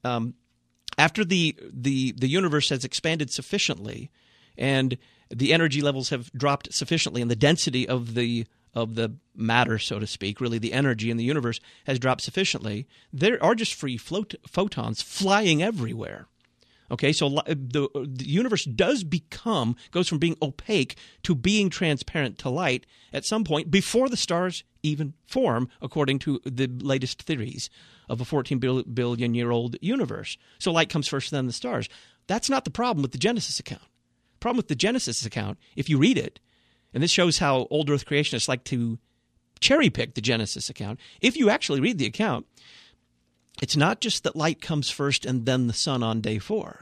G: After the universe has expanded sufficiently and the energy levels have dropped sufficiently and the density of the matter, so to speak, really the energy in the universe has dropped sufficiently, there are just free photons flying everywhere. Okay, so the universe goes from being opaque to being transparent to light at some point before the stars even form, according to the latest theories of a 14 billion-year-old universe. So light comes first, then the stars. That's not the problem with the Genesis account. The problem with the Genesis account, if you read it, and this shows how old earth creationists like to cherry-pick the Genesis account, if you actually read the account, it's not just that light comes first and then the sun on day 4.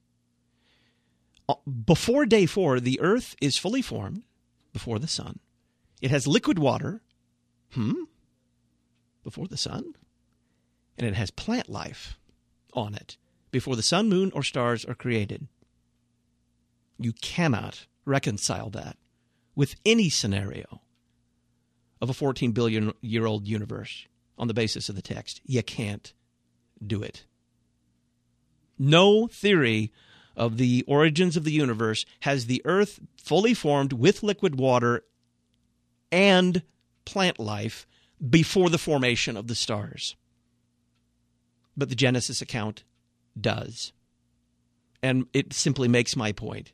G: Before day 4, the earth is fully formed before the sun. It has liquid water before the sun. And it has plant life on it before the sun, moon, or stars are created. You cannot reconcile that with any scenario of a 14 billion-year-old universe on the basis of the text. You can't do it. No theory of the origins of the universe has the earth fully formed with liquid water and plant life before the formation of the stars. But the Genesis account does. And it simply makes my point.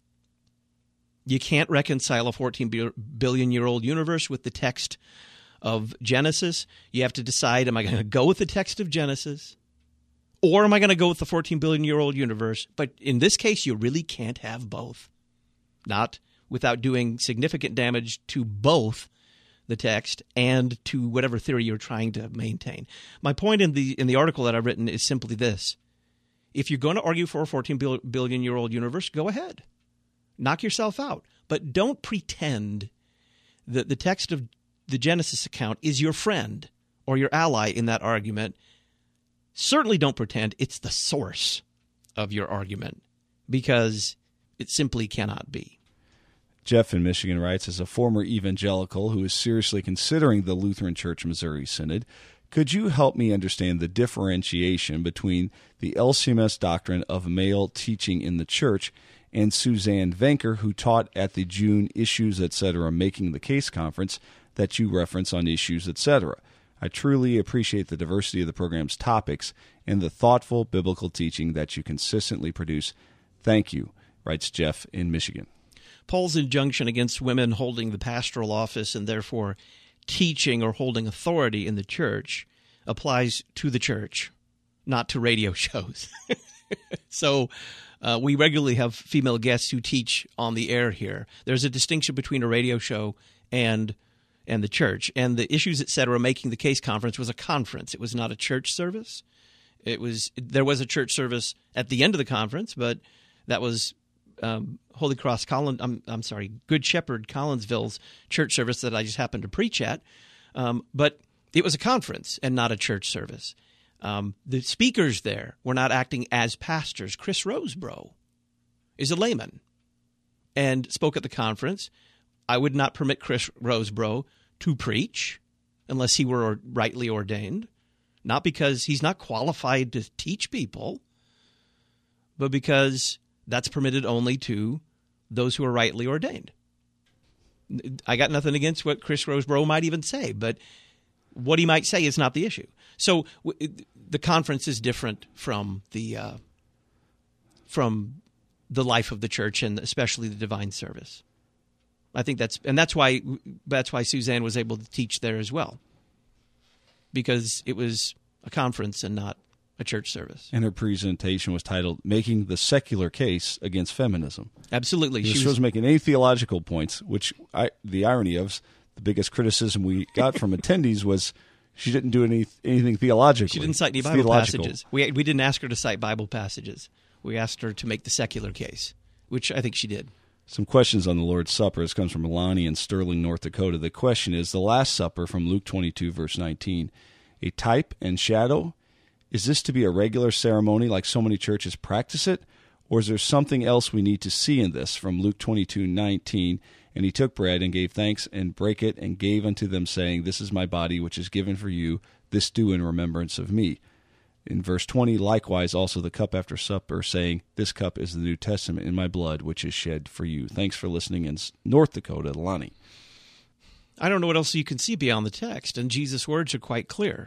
G: You can't reconcile a 14 billion-year-old universe with the text of Genesis. You have to decide, am I going to go with the text of Genesis, or am I going to go with the 14 billion-year-old universe? But in this case, you really can't have both. Not without doing significant damage to both the text and to whatever theory you're trying to maintain. My point in the article that I've written is simply this. If you're going to argue for a 14 billion-year-old universe, go ahead. Knock yourself out. But don't pretend that the text of the Genesis account is your friend or your ally in that argument. Certainly don't pretend it's the source of your argument, because it simply cannot be.
H: Jeff in Michigan writes, as a former evangelical who is seriously considering the Lutheran Church Missouri Synod, could you help me understand the differentiation between the LCMS doctrine of male teaching in the church and Suzanne Venker, who taught at the June Issues, Etc. Making the Case conference that you reference on Issues, Etc.? I truly appreciate the diversity of the program's topics and the thoughtful biblical teaching that you consistently produce. Thank you, writes Jeff in Michigan.
G: Paul's injunction against women holding the pastoral office and therefore teaching or holding authority in the church applies to the church, not to radio shows. So we regularly have female guests who teach on the air here. There's a distinction between a radio show and the church. And the Issues, Etc. Making the Case conference was a conference. It was not a church service. There was a church service at the end of the conference, but that was Holy Cross Good Shepherd Collinsville's church service that I just happened to preach at. But it was a conference and not a church service. The speakers there were not acting as pastors. Chris Rosebrough is a layman and spoke at the conference. I would not permit Chris Rosebrough to preach unless he were rightly ordained, not because he's not qualified to teach people, but because that's permitted only to those who are rightly ordained. I got nothing against what Chris Rosebrough might even say, but what he might say is not the issue. So the conference is different from the life of the church, and especially the divine service. I think that's why Suzanne was able to teach there as well, because it was a conference and not a church service.
H: And her presentation was titled "Making the Secular Case Against Feminism."
G: Absolutely.
H: She was making any theological points, which the irony of the biggest criticism we got from attendees was she didn't do anything theologically.
G: She didn't cite any Bible passages. We didn't ask her to cite Bible passages. We asked her to make the secular case, which I think she did.
H: Some questions on the Lord's Supper. This comes from Melanie in Sterling, North Dakota. The question is, the Last Supper from Luke 22, verse 19, a type and shadow? Is this to be a regular ceremony like so many churches practice it? Or is there something else we need to see in this? From Luke 22:19, and he took bread and gave thanks and brake it and gave unto them, saying, This is my body which is given for you. This do in remembrance of me. In verse 20, likewise also the cup after supper, saying, This cup is the New Testament in my blood, which is shed for you. Thanks for listening in North Dakota, Lonnie.
G: I don't know what else you can see beyond the text, and Jesus' words are quite clear.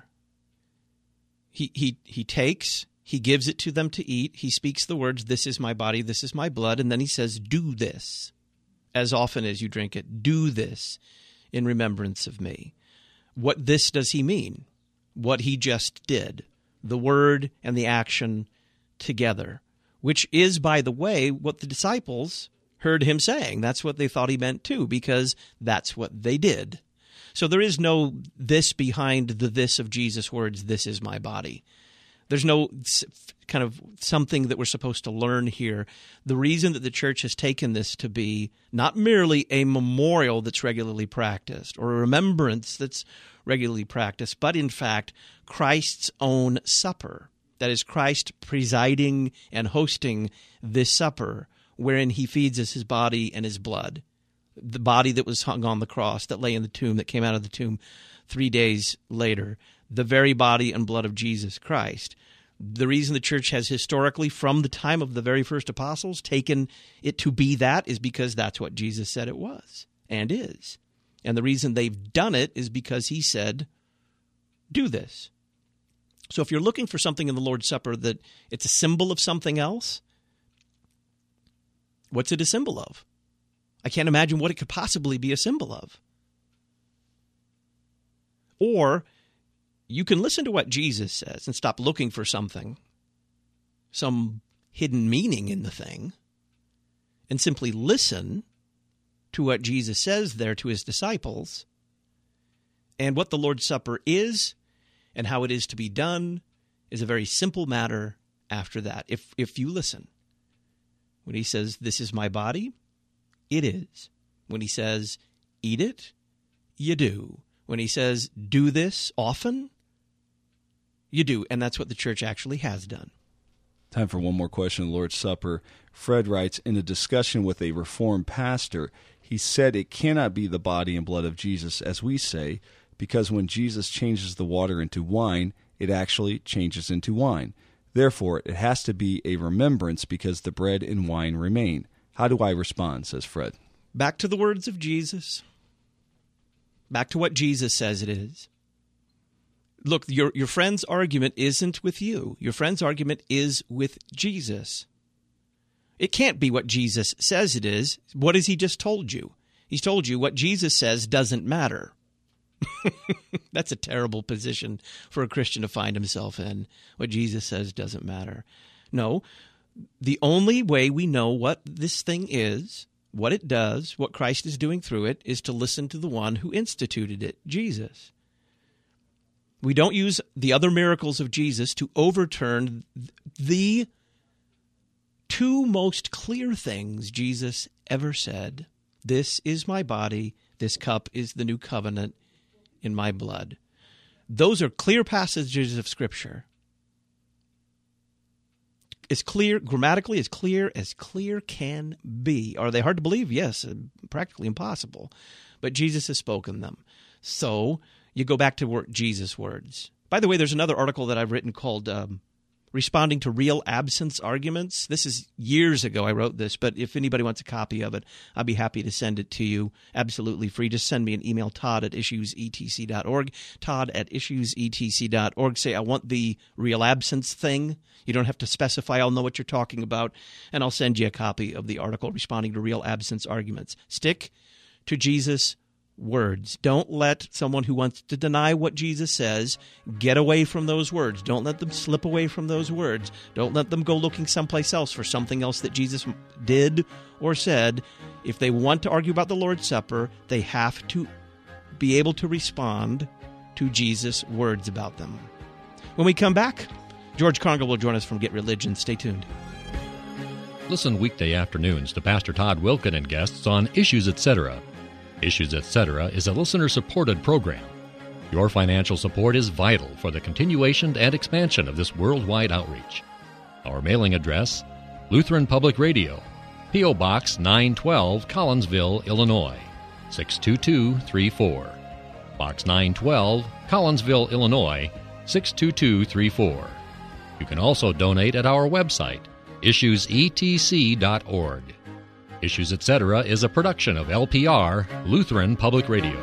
G: He takes, he gives it to them to eat, he speaks the words, this is my body, this is my blood, and then he says, do this. As often as you drink it, do this in remembrance of me. What this does he mean? What he just did. The word and the action together, which is, by the way, what the disciples heard him saying. That's what they thought he meant too, because that's what they did. So there is no this behind the this of Jesus' words, this is my body. There's no kind of something that we're supposed to learn here. The reason that the church has taken this to be not merely a memorial that's regularly practiced or a remembrance that's regularly practiced, but in fact Christ's own supper. That is, Christ presiding and hosting this supper wherein he feeds us his body and his blood. The body that was hung on the cross, that lay in the tomb, that came out of the tomb 3 days later. The very body and blood of Jesus Christ. The reason the church has historically, from the time of the very first apostles, taken it to be that is because that's what Jesus said it was and is. And the reason they've done it is because he said, do this. So if you're looking for something in the Lord's Supper that it's a symbol of something else, what's it a symbol of? I can't imagine what it could possibly be a symbol of. Or you can listen to what Jesus says and stop looking for something, some hidden meaning in the thing, and simply listen to what Jesus says there to his disciples, and what the Lord's Supper is and how it is to be done is a very simple matter after that, if you listen. When he says, this is my body, it is. When he says, eat it, you do. When he says, do this often, you do. And that's what the church actually has done.
H: Time for one more question on the Lord's Supper. Fred writes, in a discussion with a Reformed pastor, he said it cannot be the body and blood of Jesus, as we say, because when Jesus changes the water into wine, it actually changes into wine. Therefore, it has to be a remembrance because the bread and wine remain. How do I respond, says Fred?
G: Back to the words of Jesus. Back to what Jesus says it is. Look, your friend's argument isn't with you. Your friend's argument is with Jesus. It can't be what Jesus says it is. What has he just told you? He's told you what Jesus says doesn't matter. That's a terrible position for a Christian to find himself in. What Jesus says doesn't matter. No, the only way we know what this thing is, what it does, what Christ is doing through it, is to listen to the one who instituted it, Jesus. We don't use the other miracles of Jesus to overturn the two most clear things Jesus ever said. This is my body. This cup is the new covenant in my blood. Those are clear passages of Scripture. As clear, grammatically as clear can be. Are they hard to believe? Yes, practically impossible. But Jesus has spoken them. So you go back to Jesus' words. By the way, there's another article that I've written called Responding to Real Absence Arguments. This is years ago I wrote this, but if anybody wants a copy of it, I'd be happy to send it to you absolutely free. Just send me an email, todd@issuesetc.org, todd@issuesetc.org. Say, I want the real absence thing. You don't have to specify. I'll know what you're talking about, and I'll send you a copy of the article, Responding to Real Absence Arguments. Stick to Jesus' words. Don't let someone who wants to deny what Jesus says get away from those words. Don't let them slip away from those words. Don't let them go looking someplace else for something else that Jesus did or said. If they want to argue about the Lord's Supper, they have to be able to respond to Jesus' words about them. When we come back, George Conger will join us from Get Religion. Stay tuned.
A: Listen weekday afternoons to Pastor Todd Wilken and guests on Issues Etc. Issues Etc. is a listener-supported program. Your financial support is vital for the continuation and expansion of this worldwide outreach. Our mailing address, Lutheran Public Radio, P.O. Box 912, Collinsville, Illinois, 62234. Box 912, Collinsville, Illinois, 62234. You can also donate at our website, issuesetc.org. Issues Etc. is a production of LPR, Lutheran Public Radio.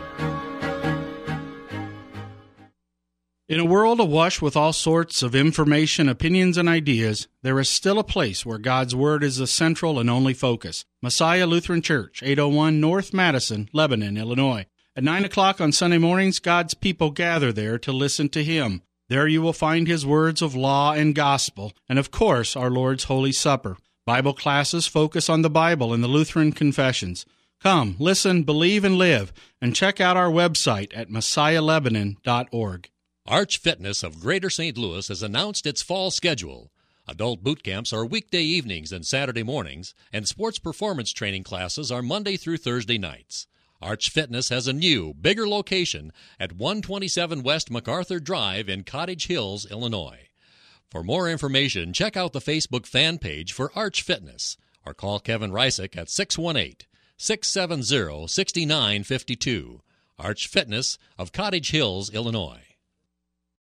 T: In a world awash with all sorts of information, opinions, and ideas, there is still a place where God's Word is the central and only focus. Messiah Lutheran Church, 801 North Madison, Lebanon, Illinois. At 9 o'clock on Sunday mornings, God's people gather there to listen to Him. There you will find His words of law and gospel, and of course, our Lord's Holy Supper. Bible classes focus on the Bible and the Lutheran confessions. Come, listen, believe, and live, and check out our website at messiahlebanon.org.
A: Arch Fitness of Greater St. Louis has announced its fall schedule. Adult boot camps are weekday evenings and Saturday mornings, and sports performance training classes are Monday through Thursday nights. Arch Fitness has a new, bigger location at 127 West MacArthur Drive in Cottage Hills, Illinois. For more information, check out the Facebook fan page for Arch Fitness or call Kevin Reisick at 618-670-6952. Arch Fitness of Cottage Hills, Illinois.